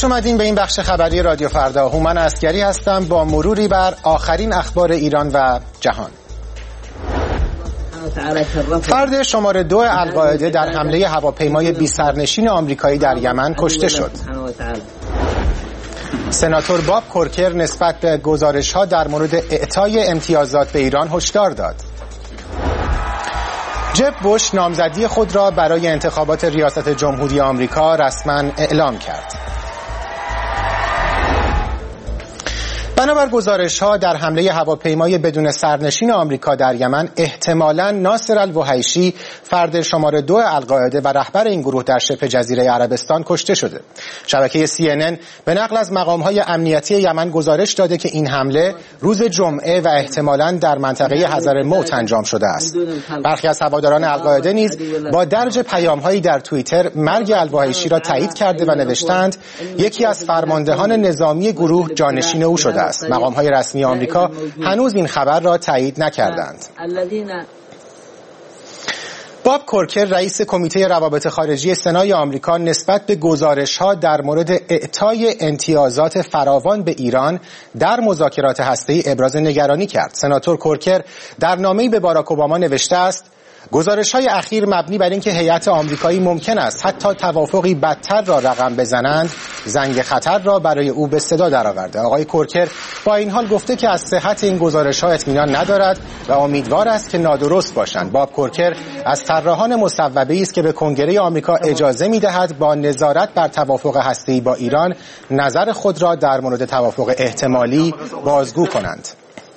خوش اومدین به این بخش خبری رادیو فردا. هومن عسگری هستم با مروری بر آخرین اخبار ایران و جهان. فرد شماره 2 القاعده در حمله هواپیمای بی‌سرنشین آمریکایی در یمن کشته شد. سناتور باب کورکر نسبت به گزارش‌ها در مورد اعطای امتیازات به ایران هشدار داد. جب بوش نامزدی خود را برای انتخابات ریاست جمهوری آمریکا رسما اعلام کرد. بنابر گزارش‌ها در حمله هواپیمای بدون سرنشین آمریکا در یمن احتمالاً ناصر الوحیشی فرد شماره 2 القاعده و رهبر این گروه در شبه جزیره عربستان کشته شده. شبکه CNN به نقل از مقام‌های امنیتی یمن گزارش داده که این حمله روز جمعه و احتمالاً در منطقه حضرموت انجام شده است. برخی از هواداران القاعده نیز با درج پیام‌هایی در توییتر مرگ الوحیشی را تایید کرده و نوشتند یکی از فرماندهان نظامی گروه جانشین او شده است. مقام‌های رسمی آمریکا هنوز این خبر را تایید نکردند. باب کورکر رئیس کمیته روابط خارجی سنای آمریکا نسبت به گزارش‌ها در مورد اعطای امتیازات فراوان به ایران در مذاکرات هسته‌ای ابراز نگرانی کرد. سناتور کورکر در نامه‌ای به باراک اوباما نوشته است: گزارش‌های اخیر مبنی بر اینکه هیئت آمریکایی ممکن است حتی توافقی بدتر را رقم بزنند، زنگ خطر را برای او به صدا درآورده. آقای کورکر با این حال گفته که از صحت این گزارش‌ها اطمینان ندارد و امیدوار است که نادرست باشند. باب کورکر از طراحان مصوبه‌ای است که به کنگره آمریکا اجازه می‌دهد با نظارت بر توافق هسته‌ای با ایران نظر خود را در مورد توافق احتمالی بازگو کنند.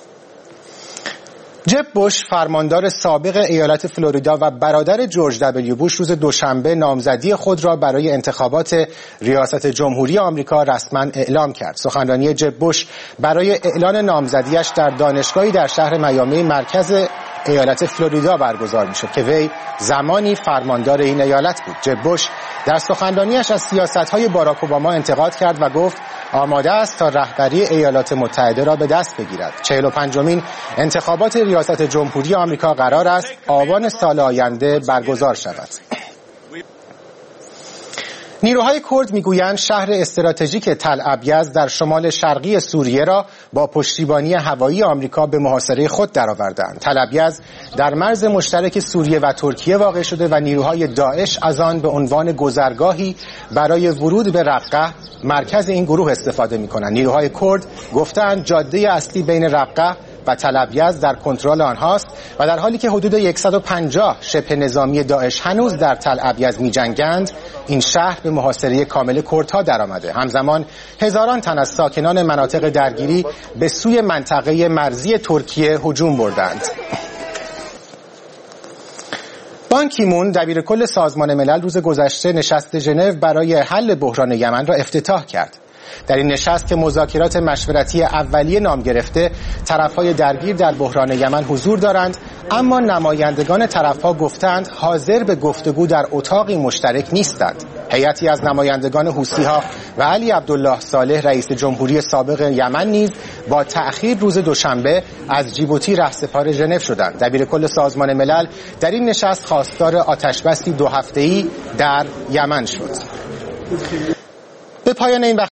جب بوش فرماندار سابق ایالت فلوریدا و برادر جورج دبلیو بوش روز دوشنبه نامزدی خود را برای انتخابات ریاست جمهوری آمریکا رسما اعلام کرد. سخنرانی جب بوش برای اعلان نامزدیش در دانشگاهی در شهر میامی مرکز ایالت فلوریدا برگزار می‌شد که وی زمانی فرماندار این ایالت بود. جب بوش در سخنرانیش از سیاست‌های باراک اوباما انتقاد کرد و گفت آماده است تا رهبری ایالات متحده را به دست بگیرد. 45مین انتخابات ریاست جمهوری آمریکا قرار است آبان سال آینده برگزار شود. نیروهای کرد میگویند شهر استراتژیک تل ابیض در شمال شرقی سوریه را با پشتیبانی هوایی آمریکا به محاصره خود درآوردند. تل ابیض در مرز مشترک سوریه و ترکیه واقع شده و نیروهای داعش از آن به عنوان گذرگاهی برای ورود به رقه مرکز این گروه استفاده می‌کنند. نیروهای کرد گفتند جاده اصلی بین رقه و تل ابیض در کنترل آنهاست و در حالی که حدود 150 شبه نظامی داعش هنوز در تل ابیض می‌جنگند، این شهر به محاصره کامل کردها درآمده. همزمان هزاران تن از ساکنان مناطق درگیری به سوی منطقه مرزی ترکیه هجوم بردند. بان کی مون دبیر کل سازمان ملل روز گذشته نشست ژنو برای حل بحران یمن را افتتاح کرد. در این نشست که مذاکرات مشورتی اولیه نام گرفته، طرف‌های درگیر در بحران یمن حضور دارند، اما نمایندگان طرف‌ها گفتند حاضر به گفتگو در اتاقی مشترک نیستند. هیئتی از نمایندگان حوثی‌ها و علی عبدالله صالح رئیس جمهوری سابق یمن نیز با تأخیر روز دوشنبه از جیبوتی رهسپار ژنو شدند. دبیر کل سازمان ملل در این نشست خواستار آتش‌بسی 2 هفته‌ای در یمن شد. به پایان این